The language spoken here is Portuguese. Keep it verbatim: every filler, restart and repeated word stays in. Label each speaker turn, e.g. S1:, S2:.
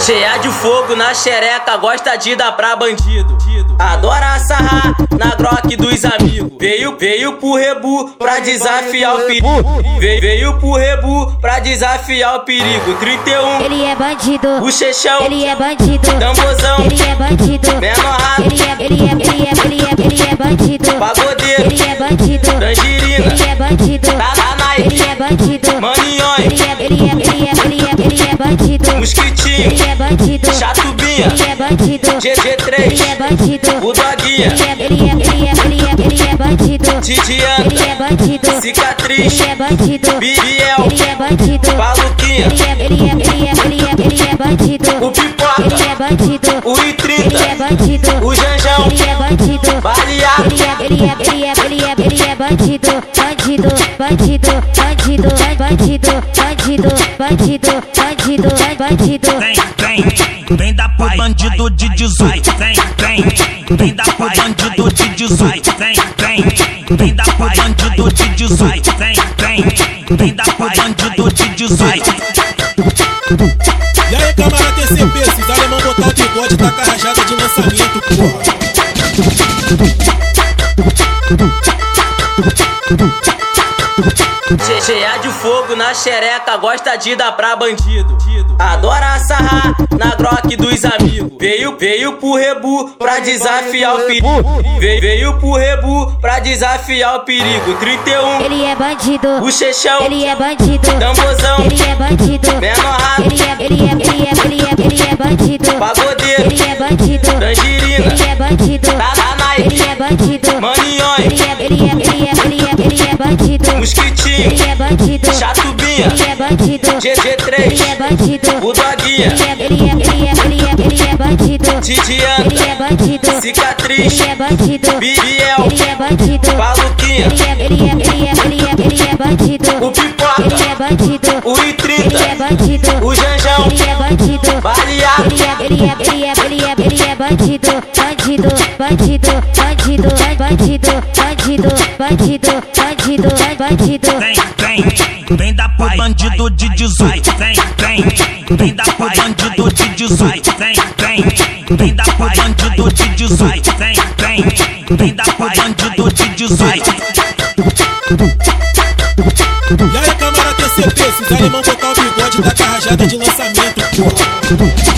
S1: Cheia de fogo na xereca, gosta de dar pra bandido. Adora sarrar na groque dos amigos. Veio, veio pro rebu pra desafiar o perigo. Veio, veio pro rebu pra desafiar o perigo. trinta e um,
S2: ele é bandido.
S1: O chechão,
S2: ele é bandido.
S1: Tambozão,
S2: ele é bandido.
S1: menor rato,
S2: ele é, ele é, ele é, ele é, ele é bandido.
S1: pagodeiro,
S2: ele é bandido.
S1: tangerina,
S2: ele é bandido.
S1: taranai,
S2: ele é bandido.
S1: maninhões,
S2: ele é, ele é, ele é, ele é, ele é bandido.
S1: mosquitinho,
S2: ele é bandido.
S1: chatubinha,
S2: ele é bandido.
S1: G G três,
S2: ele é bandido.
S1: o doguinha,
S2: ele é, ele é, ele é, ele é, ele é bandido.
S1: Tidianta,
S2: ele é bandido.
S1: cicatriz,
S2: ele é bandido.
S1: Biel,
S2: ele é bandido.
S1: Paluquinha,
S2: ele é, ele é, ele é, ele é, ele é bandido.
S1: o pipoca,
S2: ele é bandido.
S1: o I
S2: ele
S1: trinta,
S2: é bandido.
S1: o janjão,
S2: ele é bandido.
S1: baleado,
S2: ele é, ele é, ele é, ele é, ele é bandido. Bandido, bandido, bandido, bandido, bandido, bandido, bandido, bandido.
S3: Vem, vem, vem da pai, bandido de dezoito. Vem, vem, vem da pai, bandido de dezoito. Vem, vem, vem da pai, bandido de dezoito. Vem, vem, vem da pai, bandido de dezoito.
S4: E aí, camarada T C P, esses alemão botar o bigode, tá com a rajada de lançamento, porra.
S1: Cheia de fogo na xereca, gosta de dar pra bandido. Adora sarrar na groque dos amigos. Veio, veio pro rebu pra desafiar o perigo. Veio, veio pro rebu pra desafiar o perigo. trinta e um,
S2: ele é bandido.
S1: o chechão,
S2: ele é bandido.
S1: tambozão,
S2: ele é bandido.
S1: menor rato,
S2: ele é, ele é, ele é, ele é, ele é bandido.
S1: pagodeiro,
S2: ele é bandido.
S1: tangerina,
S2: ele é bandido.
S1: taranai,
S2: ele é bandido.
S1: maninhões,
S2: ele é, ele é, ele é, ele é, ele é bandido.
S1: mosquitinho,
S2: ele é bandido.
S1: chatubinha,
S2: ele é bandido.
S1: G G três,
S2: ele é bandido.
S1: o doguinha,
S2: ele é, ele é, ele é, ele é, ele é bandido.
S1: Tidianta,
S2: ele é bandido.
S1: cicatriz,
S2: ele é bandido.
S1: Biel,
S2: ele é bandido.
S1: Paluquinha,
S2: ele é, ele é, ele é, ele é, ele é bandido.
S1: o pipoca,
S2: ele é bandido.
S1: o I trinta,
S2: ele é bandido.
S1: o janjão,
S2: ele é bandido.
S1: baleado,
S2: ele é, ele é, ele é, ele é, ele é bandido. Bandido, bandido, bandido, bandido, bandido, bandido, bandido, bandido.
S3: Vem, vem, vem da pai, bandido de dezoito. Vem, vem, vem da pai, bandido de dezoito. Vem, vem, vem da pai, bandido de dezoito. Vem, vem, vem da pai, bandido de dezoito.
S4: E aí, camarada T C P, esses alemão botar o bigode, tá com a rajada de lançamento, porra.